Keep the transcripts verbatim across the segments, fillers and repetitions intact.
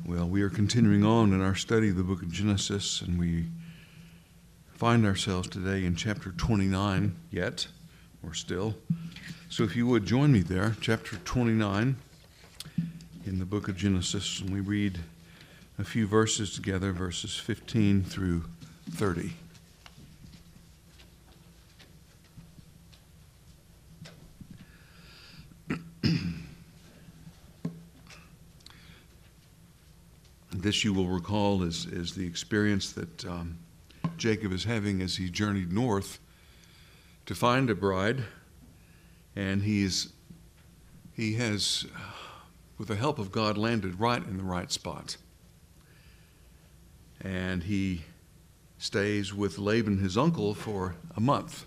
Well, we are continuing on in our study of the book of Genesis, and we find ourselves today in chapter twenty-nine yet, or still. So if you would join me there, chapter twenty-nine in the book of Genesis, and we read a few verses together, verses fifteen through thirty. This, you will recall, is, is the experience that um, Jacob is having as he journeyed north to find a bride. And he's, he has, with the help of God, landed right in the right spot. And he stays with Laban, his uncle, for a month.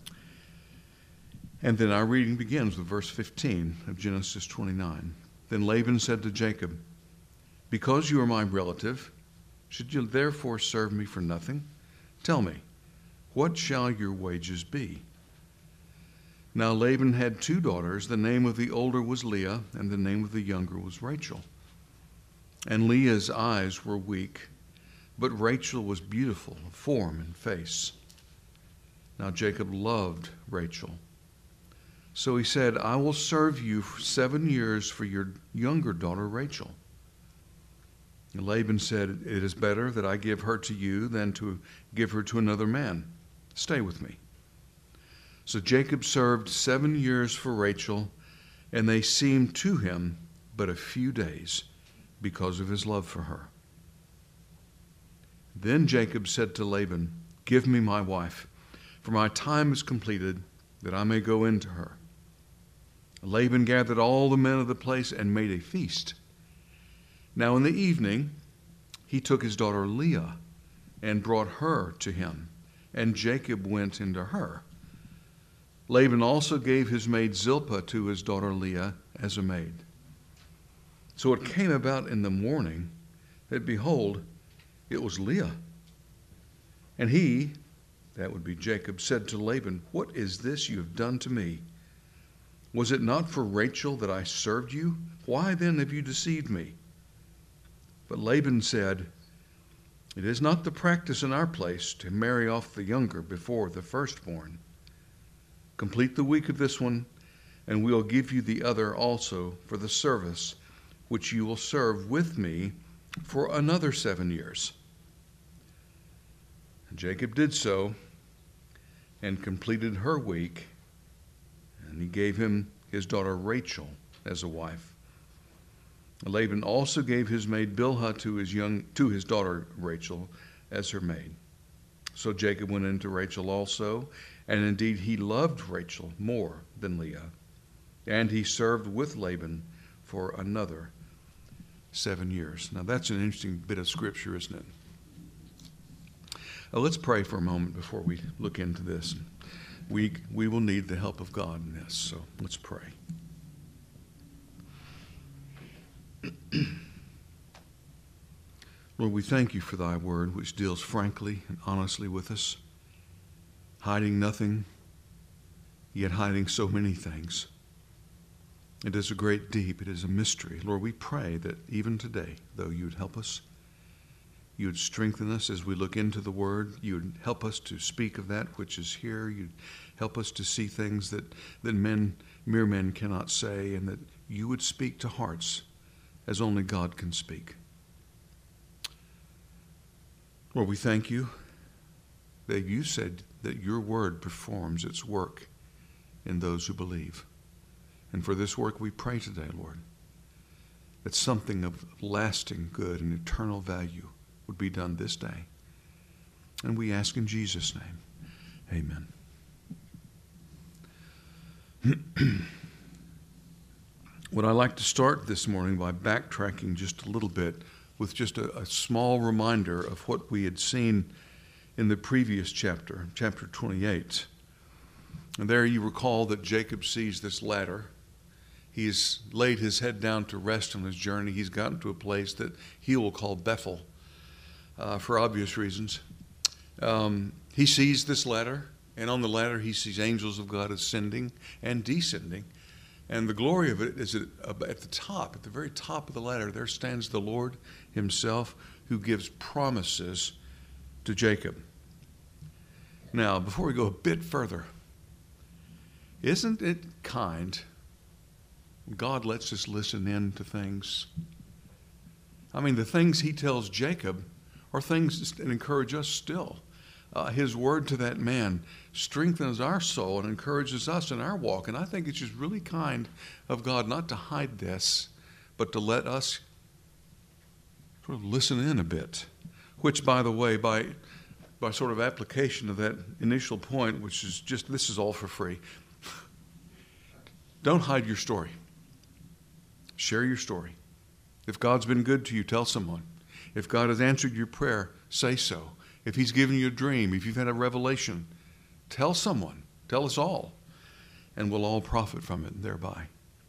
And then our reading begins with verse fifteen of Genesis twenty-nine. Then Laban said to Jacob, "Because you are my relative, should you therefore serve me for nothing? Tell me, what shall your wages be?" Now Laban had two daughters. The name of the older was Leah, and the name of the younger was Rachel. And Leah's eyes were weak, but Rachel was beautiful of form and face. Now Jacob loved Rachel. So he said, "I will serve you for seven years for your younger daughter Rachel." And Laban said, "It is better that I give her to you than to give her to another man. Stay with me." So Jacob served seven years for Rachel, and they seemed to him but a few days because of his love for her. Then Jacob said to Laban, "Give me my wife, for my time is completed, that I may go in to her." Laban gathered all the men of the place and made a feast. Now in the evening, he took his daughter Leah and brought her to him, and Jacob went into her. Laban also gave his maid Zilpah to his daughter Leah as a maid. So it came about in the morning that, behold, it was Leah. And he, that would be Jacob, said to Laban, "What is this you have done to me? Was it not for Rachel that I served you? Why then have you deceived me?" But Laban said, "It is not the practice in our place to marry off the younger before the firstborn. Complete the week of this one, and we will give you the other also for the service which you will serve with me for another seven years." And Jacob did so and completed her week, and he gave him his daughter Rachel as a wife. Laban also gave his maid Bilhah to his young to his daughter Rachel as her maid. So Jacob went into Rachel also, and indeed he loved Rachel more than Leah, and he served with Laban for another seven years. Now that's an interesting bit of scripture, isn't it? Now, let's pray for a moment before we look into this. We we will need the help of God in this, so let's pray. Lord, we thank you for thy word, which deals frankly and honestly with us, hiding nothing, yet hiding so many things. It is a great deep. It is a mystery. Lord, we pray that even today, though you would help us, you would strengthen us as we look into the word. You would help us to speak of that which is here. You'd help us to see things that, that men, mere men cannot say, and that you would speak to hearts as only God can speak. Lord, we thank you that you said that your word performs its work in those who believe. And for this work we pray today, Lord, that something of lasting good and eternal value would be done this day. And we ask in Jesus' name, amen. Would I like to start this morning by backtracking just a little bit with just a, a small reminder of what we had seen in the previous chapter, chapter twenty-eight. And there you recall that Jacob sees this ladder. He's laid his head down to rest on his journey. He's gotten to a place that he will call Bethel uh, for obvious reasons. Um, he sees this ladder, and on the ladder he sees angels of God ascending and descending And the glory of it is that at the top, at the very top of the ladder, there stands the Lord himself, who gives promises to Jacob. Now, before we go a bit further, isn't it kind God lets us listen in to things? I mean, the things he tells Jacob are things that encourage us still. Uh, his word to that man strengthens our soul and encourages us in our walk. And I think it's just really kind of God not to hide this, but to let us sort of listen in a bit. Which, by the way, by by sort of application of that initial point, which is just, this is all for free. Don't hide your story. Share your story. If God's been good to you, tell someone. If God has answered your prayer, say so. If he's given you a dream, if you've had a revelation, tell someone. Tell us all. And we'll all profit from it thereby.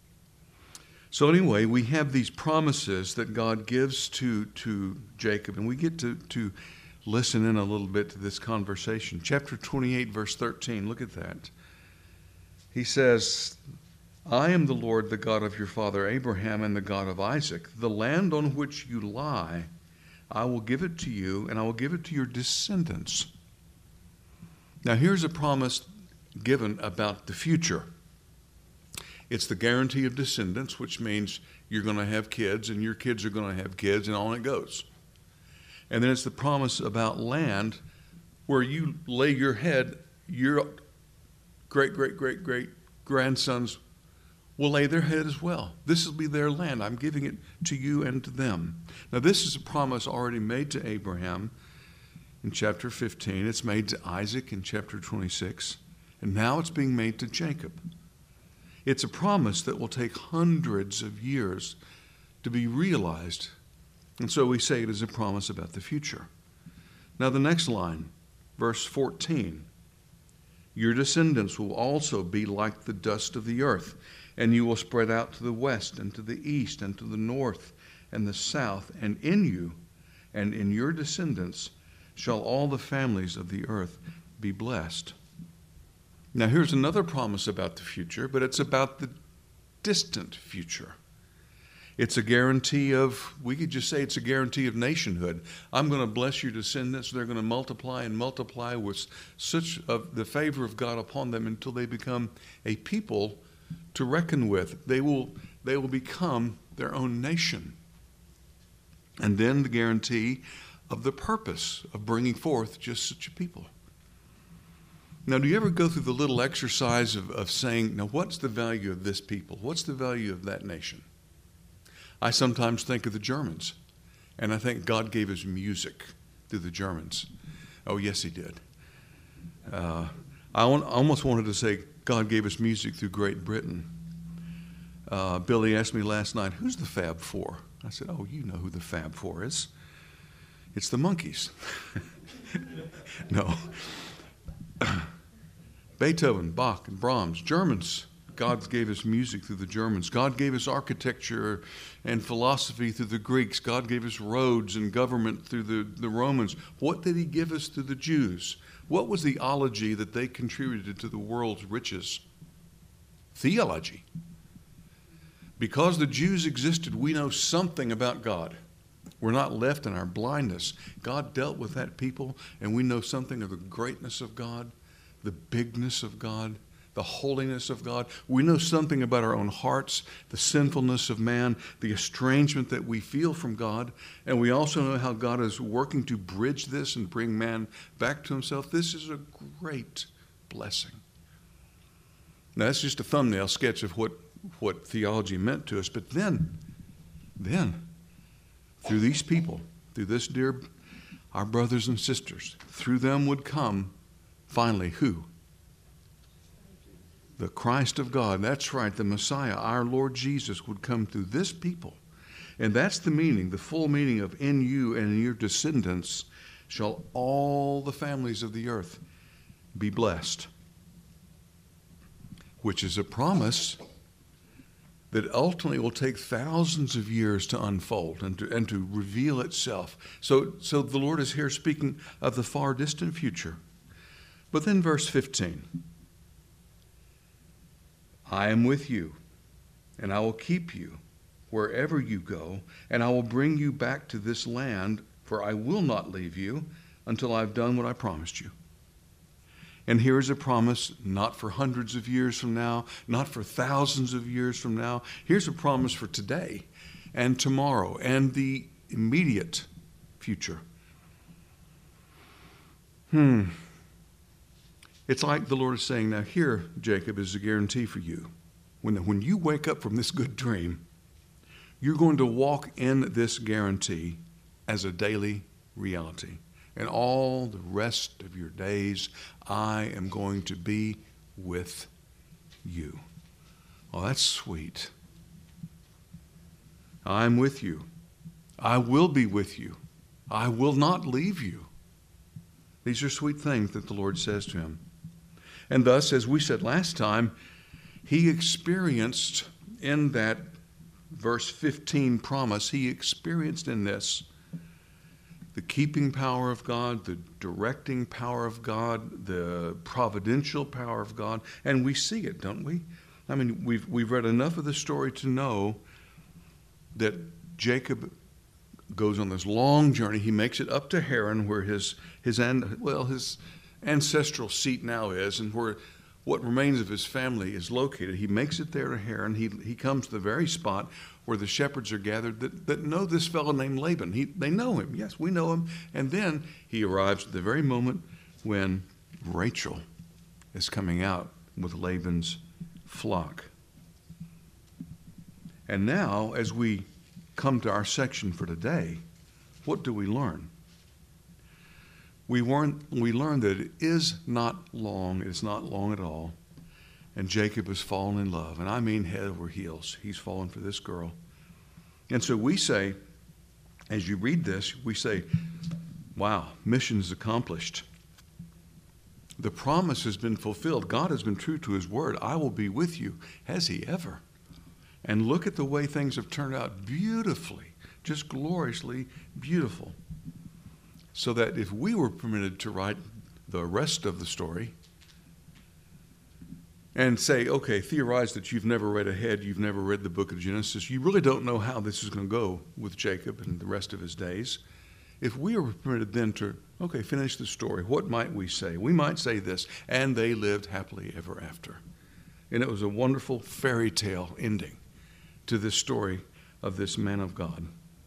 So anyway, we have these promises that God gives to, to Jacob, and we get to, to listen in a little bit to this conversation. Chapter twenty-eight, verse thirteen, look at that. He says, I am the Lord, the God of your father Abraham and the God of Isaac. The land on which you lie, I will give it to you, and I will give it to your descendants. Now here's a promise given about the future. It's the guarantee of descendants, which means you're going to have kids, and your kids are going to have kids, and on it goes. And then it's the promise about land where you lay your head, your great, great, great, great grandsons will lay their head as well. This will be their land. I'm giving it to you and to them. Now, this is a promise already made to Abraham in chapter fifteen. It's made to Isaac in chapter twenty-six. And now it's being made to Jacob. It's a promise that will take hundreds of years to be realized. And so we say it is a promise about the future. Now, the next line, verse fourteen. Your descendants will also be like the dust of the earth, and you will spread out to the west and to the east and to the north and the south, and in you and in your descendants shall all the families of the earth be blessed. Now here's another promise about the future, but it's about the distant future. It's a guarantee of, we could just say it's a guarantee of nationhood. I'm going to bless your descendants. They're going to multiply and multiply with such of the favor of God upon them until they become a people to reckon with. They will, they will become their own nation. And then the guarantee of the purpose of bringing forth just such a people. Now, do you ever go through the little exercise of, of saying, now what's the value of this people? What's the value of that nation? I sometimes think of the Germans, and I think God gave us music through the Germans. Oh, yes, he did. Uh, I want, almost wanted to say God gave us music through Great Britain. Uh, Billy asked me last night, who's the Fab Four? I said, oh, you know who the Fab Four is. It's the Monkees. No. Beethoven, Bach, and Brahms, Germans. God gave us music through the Germans. God gave us architecture and philosophy through the Greeks. God gave us roads and government through the, the Romans. What did he give us through the Jews? What was the ology that they contributed to the world's riches? Theology. Because the Jews existed, we know something about God. We're not left in our blindness. God dealt with that people, and we know something of the greatness of God, the bigness of God, the holiness of God. We know something about our own hearts, the sinfulness of man, the estrangement that we feel from God, and we also know how God is working to bridge this and bring man back to himself. This is a great blessing. Now, that's just a thumbnail sketch of what, what theology meant to us, but then, then, through these people, through this dear, our brothers and sisters, through them would come, finally, who? The Christ of God. That's right, the Messiah, our Lord Jesus, would come through this people. And that's the meaning, the full meaning of in you and in your descendants shall all the families of the earth be blessed. Which is a promise that ultimately will take thousands of years to unfold and to, and to reveal itself. So, so the Lord is here speaking of the far distant future. But then verse fifteen. I am with you, and I will keep you wherever you go, and I will bring you back to this land, for I will not leave you until I've done what I promised you. And here is a promise not for hundreds of years from now, not for thousands of years from now. Here's a promise for today and tomorrow and the immediate future. Hmm. It's like the Lord is saying, now here, Jacob, is a guarantee for you. When, when you wake up from this good dream, you're going to walk in this guarantee as a daily reality. And all the rest of your days, I am going to be with you. Oh, that's sweet. I'm with you. I will be with you. I will not leave you. These are sweet things that the Lord says to him. And thus, as we said last time, he experienced in that verse fifteen promise, he experienced in this the keeping power of God, the directing power of God, the providential power of God. And we see it, don't we? I mean, we've, we've read enough of the story to know that Jacob goes on this long journey. He makes it up to Haran, where his his well his ancestral seat now is, and where what remains of his family is located. He makes it there to Haran. He he comes to the very spot where the shepherds are gathered that, that know this fellow named Laban. He they know him. Yes, we know him. And then he arrives at the very moment when Rachel is coming out with Laban's flock. And now, as we come to our section for today, what do we learn? We, learn we learn that it is not long, it's not long at all, and Jacob has fallen in love, and I mean head over heels. He's fallen for this girl. And so we say, as you read this, we say, wow, mission's accomplished. The promise has been fulfilled. God has been true to his word. I will be with you. Has he ever? And look at the way things have turned out beautifully, just gloriously beautiful. So that if we were permitted to write the rest of the story and say, okay, theorize that you've never read ahead, you've never read the book of Genesis, you really don't know how this is going to go with Jacob and the rest of his days. If we were permitted then to, okay, finish the story, what might we say? We might say this, and they lived happily ever after. And it was a wonderful fairy tale ending to this story of this man of God.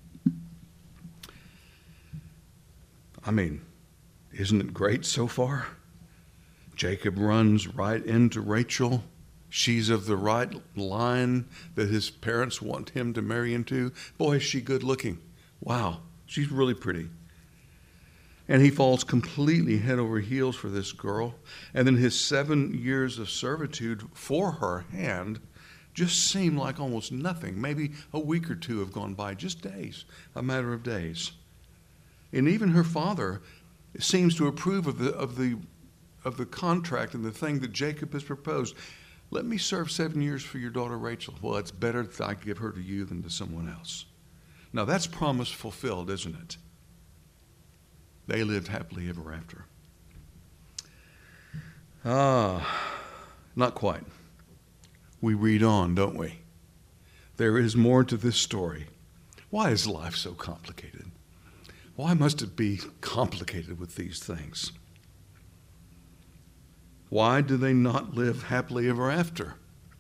I mean, isn't it great so far? Jacob runs right into Rachel. She's of the right line that his parents want him to marry into. Boy, is she good looking. Wow, she's really pretty. And he falls completely head over heels for this girl. And then his seven years of servitude for her hand just seem like almost nothing. Maybe a week or two have gone by, just days, a matter of days. And even her father seems to approve of the of the of the contract and the thing that Jacob has proposed. Let me serve seven years for your daughter Rachel. Well, it's better that I give her to you than to someone else. Now that's promise fulfilled, isn't it? They lived happily ever after. Ah, not quite. We read on, don't we? There is more to this story. Why is life so complicated? Why must it be complicated with these things? Why do they not live happily ever after?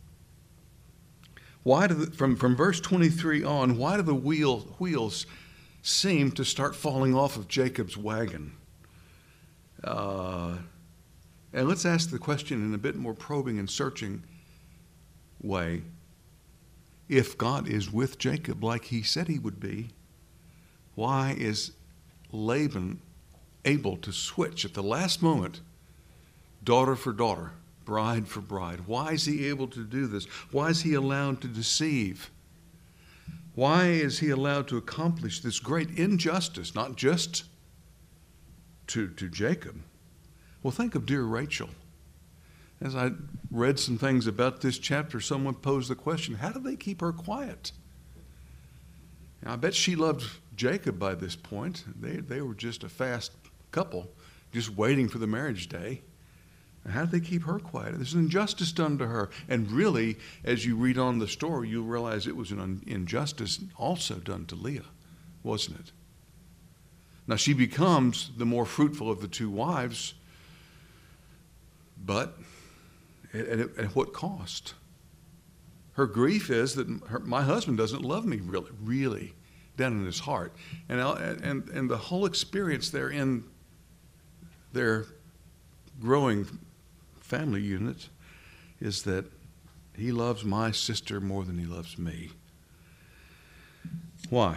Why do the, from, from verse twenty-three on, why do the wheel, wheels seem to start falling off of Jacob's wagon? Uh, and let's ask the question in a bit more probing and searching way. If God is with Jacob like he said he would be, why is Laban able to switch at the last moment, daughter for daughter, bride for bride? Why is he able to do this? Why is he allowed to deceive? Why is he allowed to accomplish this great injustice, not just to, to Jacob? Well, think of dear Rachel. As I read some things about this chapter, someone posed the question, how do they keep her quiet? Now, I bet she loved Jacob by this point. They, they were just a fast couple, just waiting for the marriage day. How did they keep her quiet? There's an injustice done to her. And really, as you read on the story, you'll realize it was an injustice also done to Leah, wasn't it? Now, she becomes the more fruitful of the two wives, but at, at, at what cost? Her grief is that her, my husband doesn't love me really, really, down in his heart. And, and, and the whole experience there in their growing family unit is that he loves my sister more than he loves me. Why?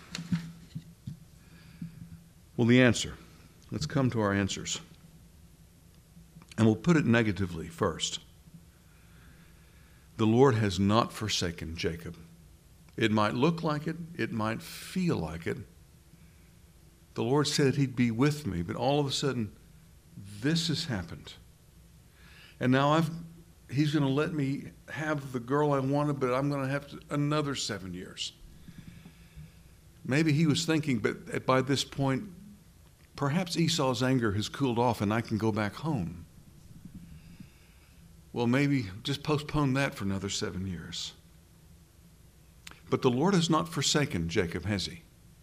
Well, the answer. Let's come to our answers. And we'll put it negatively first. The Lord has not forsaken Jacob. It might look like it. It might feel like it. The Lord said he'd be with me, but all of a sudden, this has happened. And now I've, he's going to let me have the girl I wanted, but I'm going to have to, another seven years. Maybe he was thinking, but by this point, perhaps Esau's anger has cooled off and I can go back home. Well, maybe just postpone that for another seven years. But the Lord has not forsaken Jacob, has he?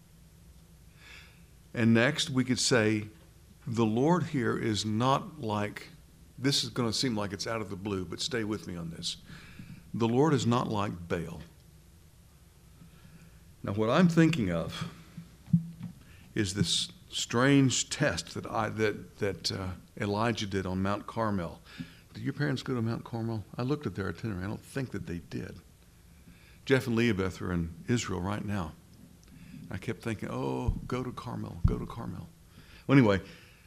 And next, we could say, the Lord here is not like, this is going to seem like it's out of the blue, but stay with me on this. The Lord is not like Baal. Now, what I'm thinking of is this strange test that I that that uh, Elijah did on Mount Carmel. Did your parents go to Mount Carmel? I looked at their itinerary. I don't think that they did. Jeff and Leahbeth are in Israel right now. I kept thinking, oh, go to Carmel, go to Carmel. Well, anyway,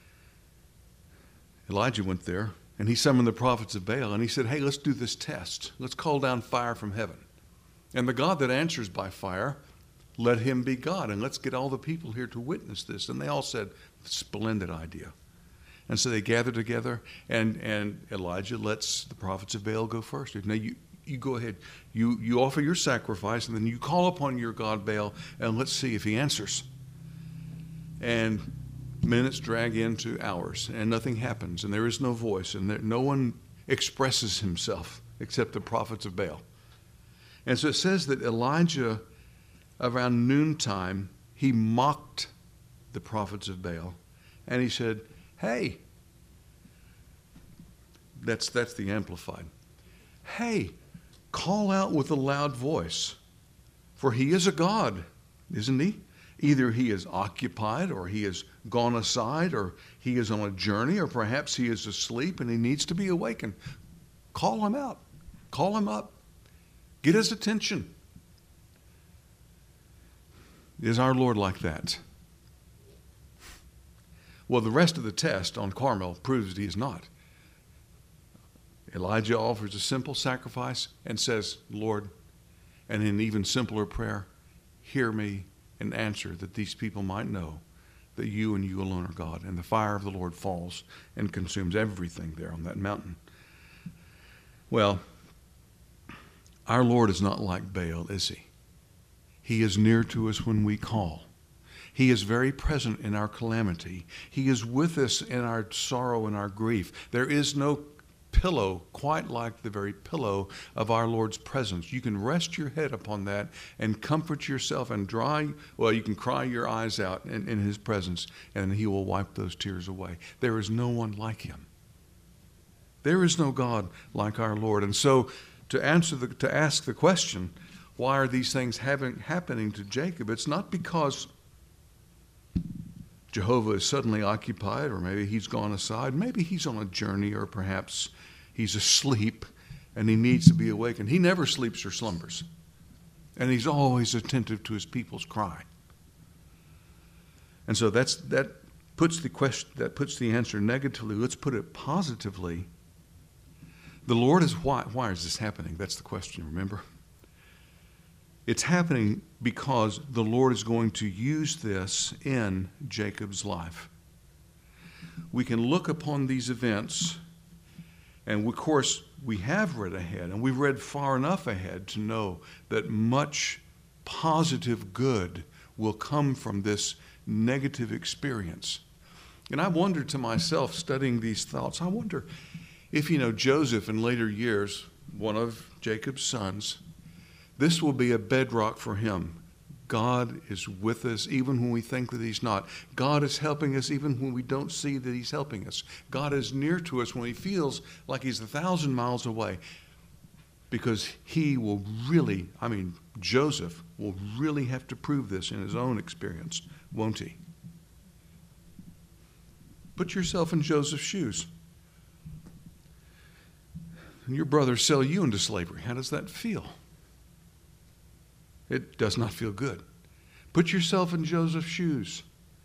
Elijah went there, and he summoned the prophets of Baal, and he said, hey, let's do this test. Let's call down fire from heaven. And the God that answers by fire, let him be God, and let's get all the people here to witness this. And they all said, splendid idea. And so they gathered together, and, and Elijah lets the prophets of Baal go first. Now, you, you go ahead. You, you offer your sacrifice, and then you call upon your God Baal, and let's see if he answers. And minutes drag into hours, and nothing happens, and there is no voice, and there, no one expresses himself except the prophets of Baal. And so it says that Elijah, around noontime, he mocked the prophets of Baal, and he said, hey, that's that's the Amplified. Hey, call out with a loud voice, for he is a God, isn't he? Either he is occupied, or he has gone aside, or he is on a journey, or perhaps he is asleep and he needs to be awakened. Call him out. Call him up. Get his attention. Is our Lord like that? Well, the rest of the test on Carmel proves that he is not. Elijah offers a simple sacrifice and says, Lord, and in even simpler prayer, hear me and answer, that these people might know that you and you alone are God. And the fire of the Lord falls and consumes everything there on that mountain. Well, our Lord is not like Baal, is he? He is near to us when we call. He is very present in our calamity. He is with us in our sorrow and our grief. There is no pillow quite like the very pillow of our Lord's presence. You can rest your head upon that and comfort yourself and dry, well, you can cry your eyes out in, in his presence, and he will wipe those tears away. There is no one like him. There is no God like our Lord. And so to answer the, to ask the question, why are these things having, happening to Jacob? It's not because Jehovah is suddenly occupied, or maybe he's gone aside. Maybe he's on a journey, or perhaps he's asleep and he needs to be awakened. He never sleeps or slumbers, and he's always attentive to his people's cry. And so that's that puts the question, that puts the answer negatively. Let's put it positively. The Lord is why. Why is this happening? That's the question. Remember. It's happening because the Lord is going to use this in Jacob's life. We can look upon these events, and of course, we have read ahead, and we've read far enough ahead to know that much positive good will come from this negative experience. And I wonder to myself, studying these thoughts, I wonder if, you know, Joseph in later years, one of Jacob's sons, this will be a bedrock for him. God is with us even when we think that he's not. God is helping us even when we don't see that he's helping us. God is near to us when he feels like he's a thousand miles away. Because he will really, I mean, Joseph will really have to prove this in his own experience, won't he? Put yourself in Joseph's shoes. And your brothers sell you into slavery. How does that feel? It does not feel good. Put yourself in Joseph's shoes.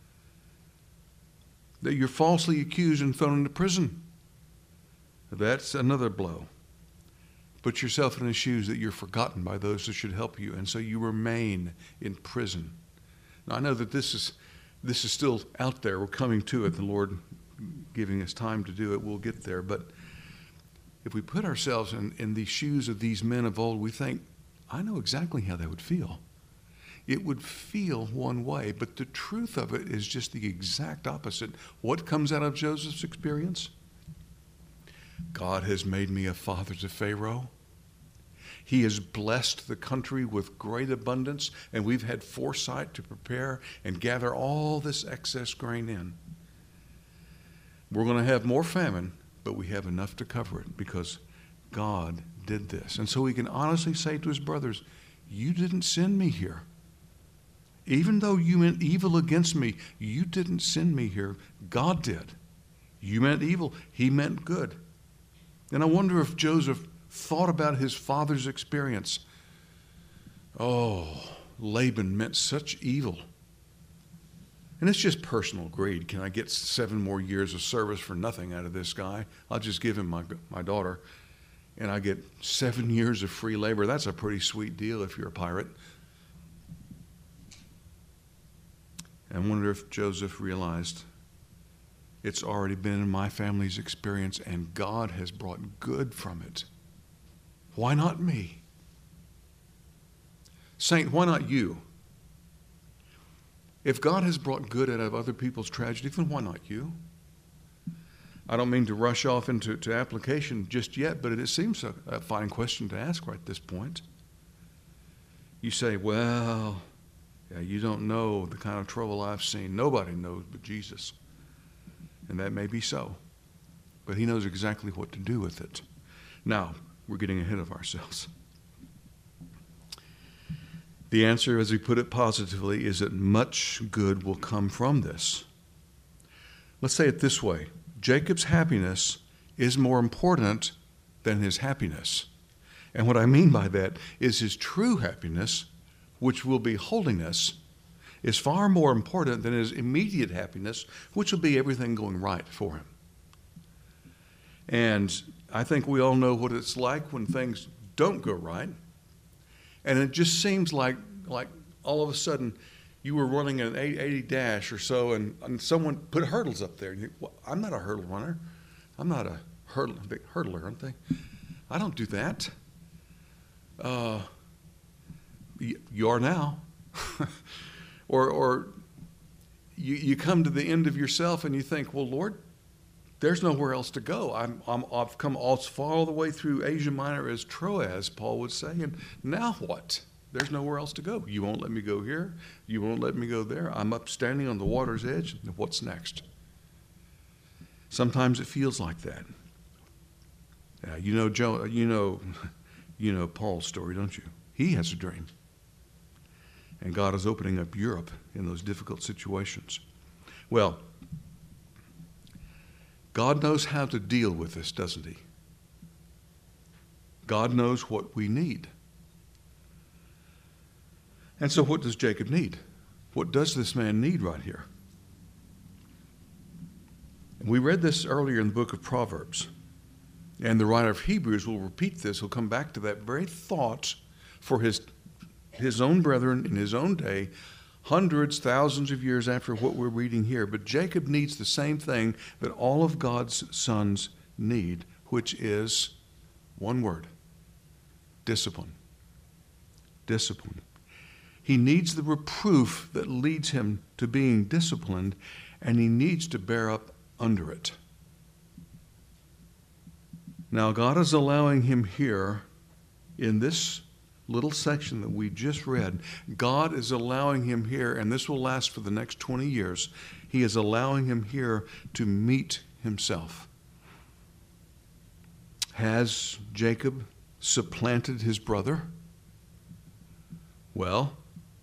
That you're falsely accused and thrown into prison. That's another blow. Put yourself in his shoes that you're forgotten by those that should help you, and so you remain in prison. Now, I know that this is this is still out there. We're coming to it. The Lord giving us time to do it. We'll get there. But if we put ourselves in, in the shoes of these men of old, we think, I know exactly how they would feel. It would feel one way, but the truth of it is just the exact opposite. What comes out of Joseph's experience? God has made me a father to Pharaoh. He has blessed the country with great abundance, and we've had foresight to prepare and gather all this excess grain in. We're going to have more famine, but we have enough to cover it because God did this. And so he can honestly say to his brothers, you didn't send me here. Even though you meant evil against me, you didn't send me here. God did. You meant evil. He meant good. And I wonder if Joseph thought about his father's experience. Oh, Laban meant such evil. And it's just personal greed. Can I get seven more years of service for nothing out of this guy? I'll just give him my, my daughter, and I get seven years of free labor. That's a pretty sweet deal if you're a pirate. And I wonder if Joseph realized it's already been in my family's experience, and God has brought good from it. Why not me? Saint, why not you? If God has brought good out of other people's tragedy, then why not you? I don't mean to rush off into to application just yet, but it seems a, a fine question to ask right at this point. You say, well, yeah, you don't know the kind of trouble I've seen. Nobody knows but Jesus. And that may be so. But he knows exactly what to do with it. Now, we're getting ahead of ourselves. The answer, as we put it positively, is that much good will come from this. Let's say it this way. Jacob's happiness is more important than his happiness. And what I mean by that is his true happiness, which will be holiness, is far more important than his immediate happiness, which will be everything going right for him. And I think we all know what it's like when things don't go right. And it just seems like, like all of a sudden you were running an eight eighty dash or so, and, and someone put hurdles up there. And you, well, I'm not a hurdle runner. I'm not a hurdle, hurdler, aren't they? I don't do that. Uh, you, you are now. or or you, you come to the end of yourself and you think, well, Lord, there's nowhere else to go. I'm, I'm, I've come all, far all the way through Asia Minor as Troas, Paul would say, and now what? There's nowhere else to go. You won't let me go here. You won't let me go there. I'm up standing on the water's edge. What's next? Sometimes it feels like that. Uh, you know, Joe. You know, you know Paul's story, don't you? He has a dream, and God is opening up Europe in those difficult situations. Well, God knows how to deal with this, doesn't he? God knows what we need. And so what does Jacob need? What does this man need right here? We read this earlier in the book of Proverbs. And the writer of Hebrews will repeat this. He'll come back to that very thought for his, his own brethren in his own day, hundreds, thousands of years after what we're reading here. But Jacob needs the same thing that all of God's sons need, which is one word: discipline. Discipline. He needs the reproof that leads him to being disciplined, and he needs to bear up under it. Now, God is allowing him here in this little section that we just read. God is allowing him here, and this will last for the next twenty years. He is allowing him here to meet himself. Has Jacob supplanted his brother? Well,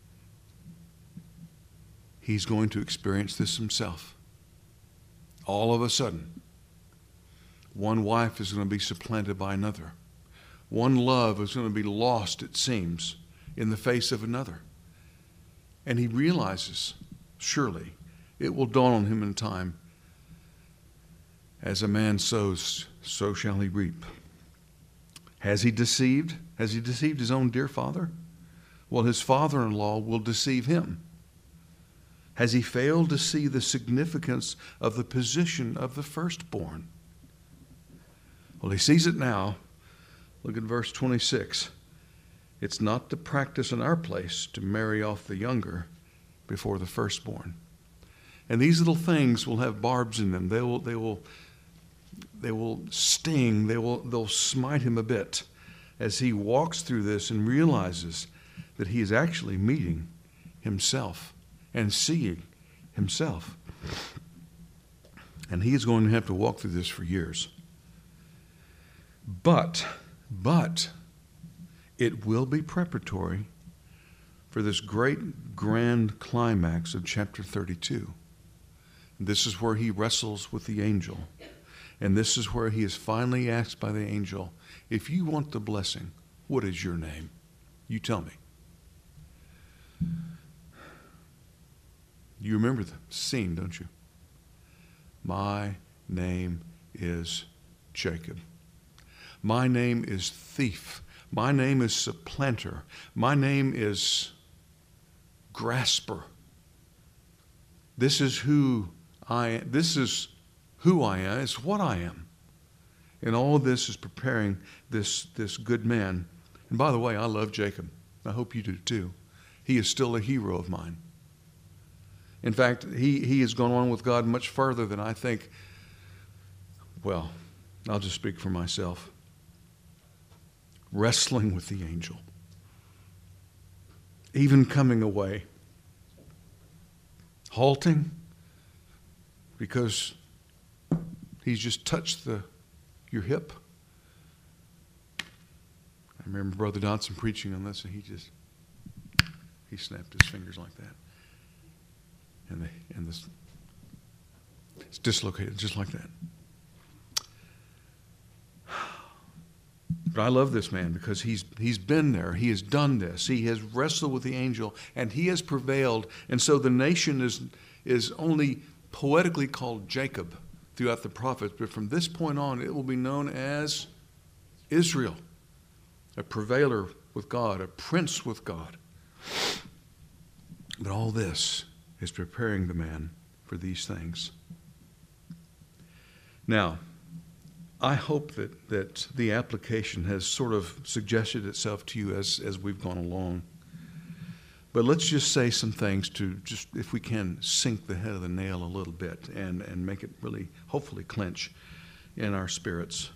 he's going to experience this himself. All of a sudden, one wife is going to be supplanted by another. One love is going to be lost, it seems, in the face of another. And he realizes, surely, it will dawn on him in time, as a man sows, so shall he reap. Has he deceived? Has he deceived his own dear father? Well, his father-in-law will deceive him. Has he failed to see the significance of the position of the firstborn? Well, he sees it now. Look at verse twenty-six. It's not the practice in our place to marry off the younger before the firstborn. And these little things will have barbs in them. They will, they will, they will sting. They will, they'll smite him a bit as he walks through this and realizes that he is actually meeting himself and seeing himself. And he is going to have to walk through this for years. But, but, it will be preparatory for this great grand climax of chapter thirty-two. This is where he wrestles with the angel. And this is where he is finally asked by the angel, if you want the blessing, what is your name? You tell me. You remember the scene, don't you? My name is Jacob. My name is thief. My name is supplanter. My name is grasper. This is who I am. This is who I am. It's what I am. And all of this is preparing this, this good man. And by the way, I love Jacob. I hope you do too. He is still a hero of mine. In fact, he, he has gone on with God much further than I think. Well, I'll just speak for myself. Wrestling with the angel. Even coming away. Halting. Because he's just touched the your hip. I remember Brother Dodson preaching on this, and he just, he snapped his fingers like that. And, they, and this, it's dislocated just like that. But I love this man because he's he's been there. He has done this. He has wrestled with the angel, and he has prevailed. And so the nation is is only poetically called Jacob throughout the prophets. But from this point on, it will be known as Israel, a prevailer with God, a prince with God. But all this is preparing the man for these things. Now, I hope that, that the application has sort of suggested itself to you as, as we've gone along. But let's just say some things to just, if we can, sink the head of the nail a little bit and, and make it really, hopefully, clench in our spirits.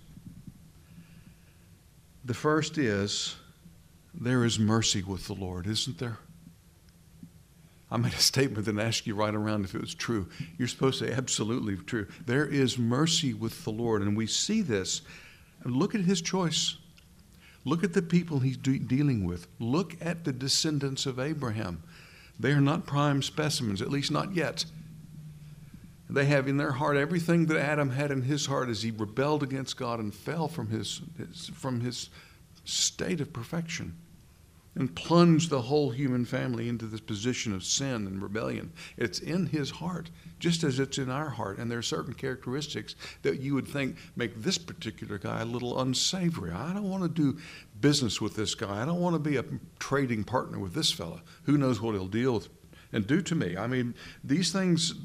The first is, there is mercy with the Lord, isn't there? I made a statement and asked you right around if it was true. You're supposed to say absolutely true. There is mercy with the Lord, and we see this. Look at his choice. Look at the people he's de- dealing with. Look at the descendants of Abraham. They are not prime specimens, at least not yet. They have in their heart everything that Adam had in his heart as he rebelled against God and fell from his, his from his state of perfection, and plunged the whole human family into this position of sin and rebellion. It's in his heart, just as it's in our heart. And there are certain characteristics that you would think make this particular guy a little unsavory. I don't want to do business with this guy. I don't want to be a trading partner with this fella. Who knows what he'll deal with and do to me? I mean, these things,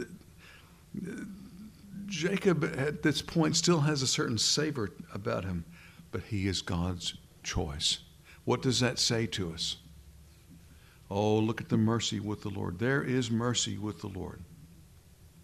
Jacob at this point still has a certain savor about him, but he is God's choice. What does that say to us? Oh, look at the mercy with the Lord. There is mercy with the Lord.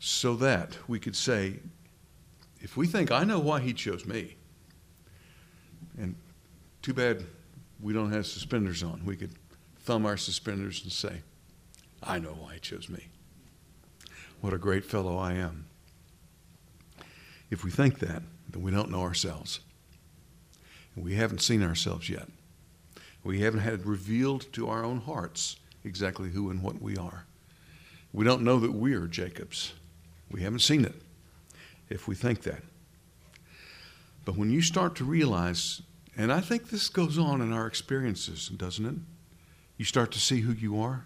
so that we could say, if we think, I know why he chose me, and too bad we don't have suspenders on. We could thumb our suspenders and say, I know why he chose me. What a great fellow I am. If we think that, then we don't know ourselves. And we haven't seen ourselves yet. We haven't had revealed to our own hearts exactly who and what we are. We don't know that we are Jacob's. We haven't seen it if we think that. But when you start to realize, and I think this goes on in our experiences, doesn't it? You start to see who you are.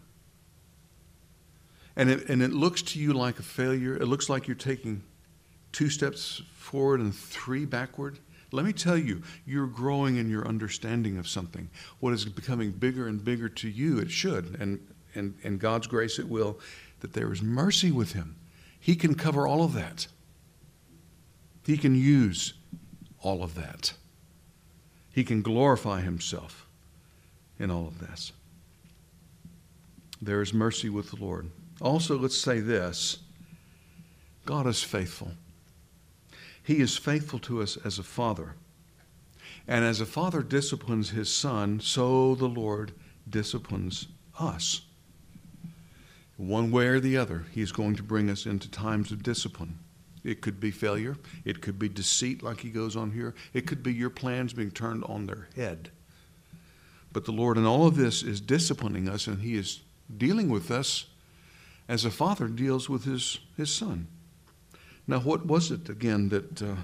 And it, and it looks to you like a failure. It looks like you're taking two steps forward and three backward. Let me tell you, you're growing in your understanding of something. What is becoming bigger and bigger to you, it should, and and in God's grace it will, that there is mercy with him. He can cover all of that. He can use all of that. He can glorify himself in all of this. There is mercy with the Lord. Also, let's say this. God is faithful. He is faithful to us as a father. And as a father disciplines his son, so the Lord disciplines us. One way or the other, he is going to bring us into times of discipline. It could be failure. It could be deceit like he goes on here. It could be your plans being turned on their head. But the Lord in all of this is disciplining us, and he is dealing with us as a father deals with his, his son. Now, what was it, again, that, uh,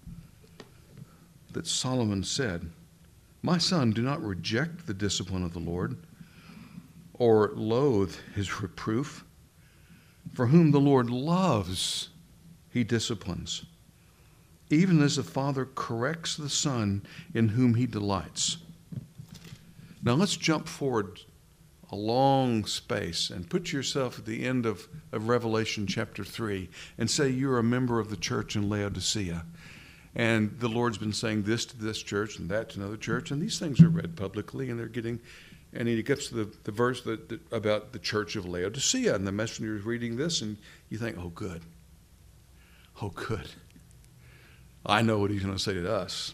that Solomon said? My son, do not reject the discipline of the Lord, or loathe his reproof. For whom the Lord loves, he disciplines, even as a father corrects the son in whom he delights. Now let's jump forward a long space and put yourself at the end of, of Revelation chapter three and say you're a member of the church in Laodicea. And the Lord's been saying this to this church and that to another church, and these things are read publicly, and they're getting, and he gets to the, the verse that, that, about the church of Laodicea, and the messenger is reading this, and you think, oh, good. Oh, good. I know what he's going to say to us.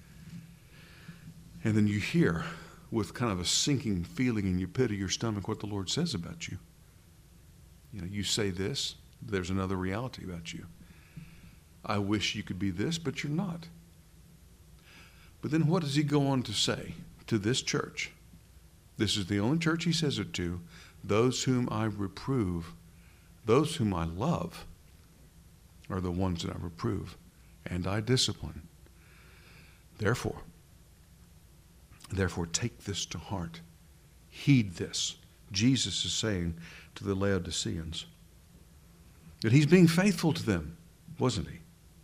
And then you hear, with kind of a sinking feeling in your pit of your stomach, what the Lord says about you. You know, you say this, there's another reality about you. I wish you could be this, but you're not. But then what does he go on to say to this church? This is the only church he says it to. Those whom I reprove, those whom I love, are the ones that I reprove and I discipline. Therefore, Therefore, take this to heart. Heed this. Jesus is saying to the Laodiceans that he's being faithful to them, wasn't he?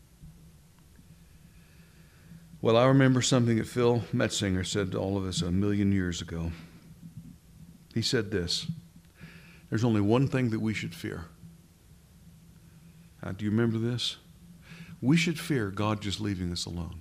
Well, I remember something that Phil Metzinger said to all of us a million years ago. He said this: there's only one thing that we should fear. Uh, do you remember this? We should fear God just leaving us alone.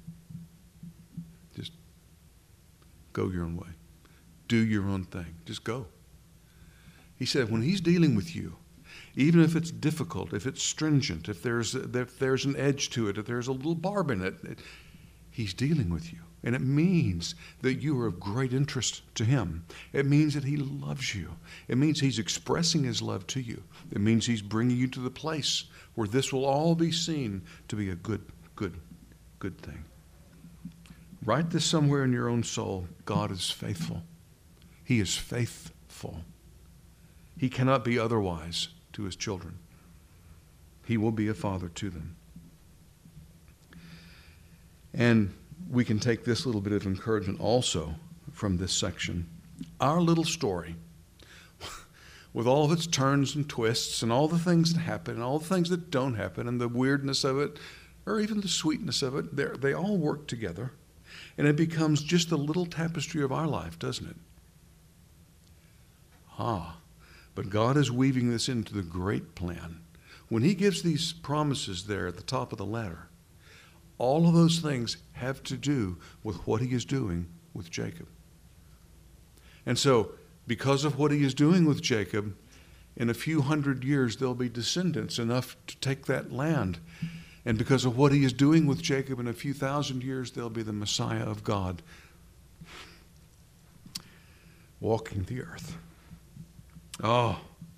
Just go your own way. Do your own thing. Just go. He said when he's dealing with you, even if it's difficult, if it's stringent, if there's, if there's an edge to it, if there's a little barb in it, it, he's dealing with you. And it means that you are of great interest to him. It means that he loves you. It means he's expressing his love to you. It means he's bringing you to the place where this will all be seen to be a good, good, good thing. Write this somewhere in your own soul. God is faithful. He is faithful. He cannot be otherwise to his children. He will be a father to them. And we can take this little bit of encouragement also from this section. Our little story, with all of its turns and twists and all the things that happen and all the things that don't happen and the weirdness of it, or even the sweetness of it, they all work together. And it becomes just a little tapestry of our life, doesn't it? Ah, but God is weaving this into the great plan. When he gives these promises there at the top of the ladder, all of those things have to do with what he is doing with Jacob. And so, because of what he is doing with Jacob, in a few hundred years, there'll be descendants enough to take that land. And because of what he is doing with Jacob, in a few thousand years, there'll be the Messiah of God walking the earth. Oh,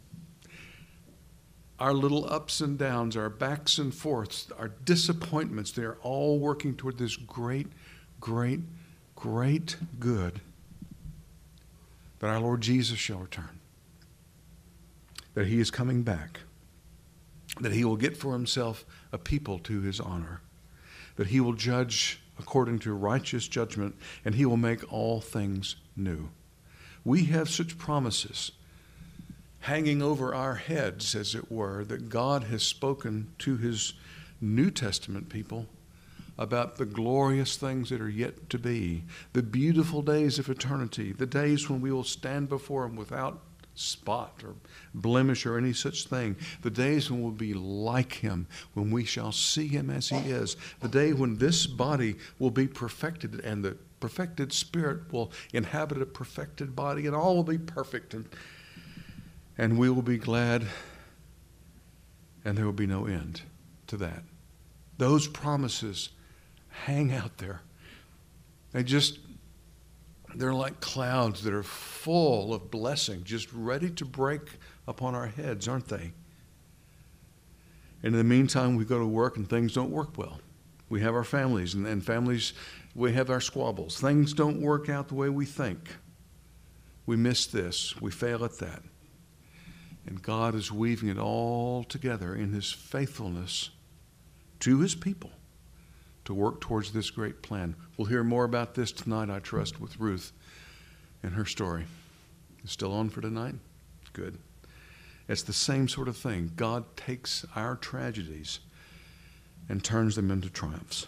our little ups and downs, our backs and forths, our disappointments, they're all working toward this great, great, great good that our Lord Jesus shall return, that he is coming back, that he will get for himself a people to his honor, that he will judge according to righteous judgment, and he will make all things new. We have such promises hanging over our heads, as it were, that God has spoken to his New Testament people about the glorious things that are yet to be, the beautiful days of eternity, the days when we will stand before him without spot or blemish or any such thing, the days when we'll be like him, when we shall see him as he is, the day when this body will be perfected and the perfected spirit will inhabit a perfected body and all will be perfect, and and we will be glad, and there will be no end to that. Those promises hang out there. They just, they're like clouds that are full of blessing, just ready to break upon our heads, aren't they? And in the meantime, we go to work and things don't work well. We have our families, and, and families, we have our squabbles. Things don't work out the way we think. We miss this. We fail at that. And God is weaving it all together in his faithfulness to his people to work towards this great plan. We'll hear more about this tonight, I trust, with Ruth and her story. It's still on for tonight? Good. It's the same sort of thing. God takes our tragedies and turns them into triumphs.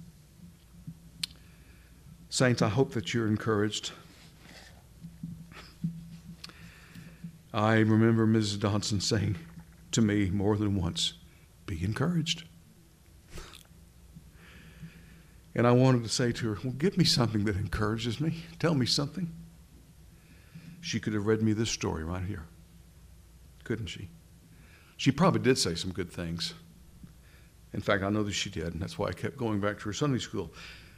Saints, I hope that you're encouraged. I remember Missus Dodson saying to me more than once, be encouraged. And I wanted to say to her, well, give me something that encourages me. Tell me something. She could have read me this story right here, couldn't she? She probably did say some good things. In fact, I know that she did, and that's why I kept going back to her Sunday school.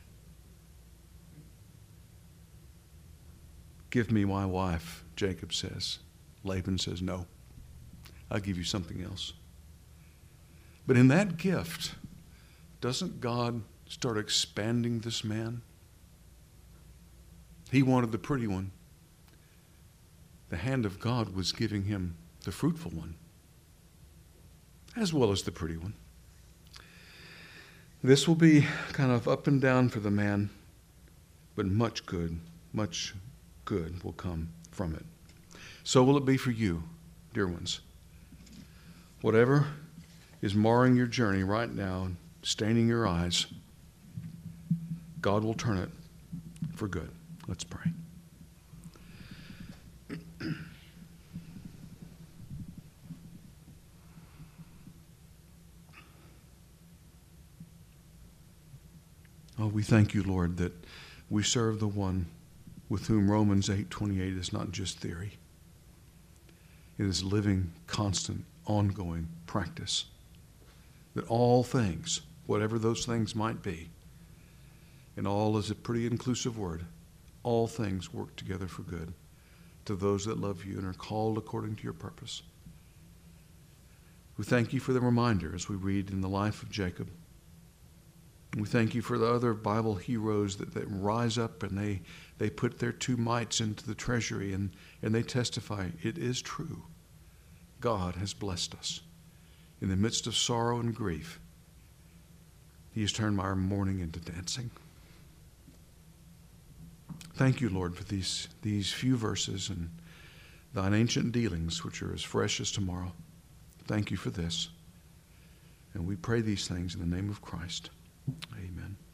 Give me my wife, Jacob says. Laban says, no, I'll give you something else. But in that gift, doesn't God start expanding this man? He wanted the pretty one. The hand of God was giving him the fruitful one, as well as the pretty one. This will be kind of up and down for the man, but much good, much good will come from it. So will it be for you, dear ones. Whatever is marring your journey right now, staining your eyes, God will turn it for good. Let's pray. Oh, we thank you, Lord, that we serve the one with whom Romans eight twenty-eight is not just theory. It is living, constant, ongoing practice. That all things, whatever those things might be, and all is a pretty inclusive word, all things work together for good to those that love you and are called according to your purpose. We thank you for the reminder as we read in the life of Jacob. We thank you for the other Bible heroes that, that rise up and they, they put their two mites into the treasury and, and they testify, it is true. God has blessed us. In the midst of sorrow and grief, he has turned our mourning into dancing. Thank you, Lord, for these, these few verses and thine ancient dealings, which are as fresh as tomorrow. Thank you for this. And we pray these things in the name of Christ. Amen.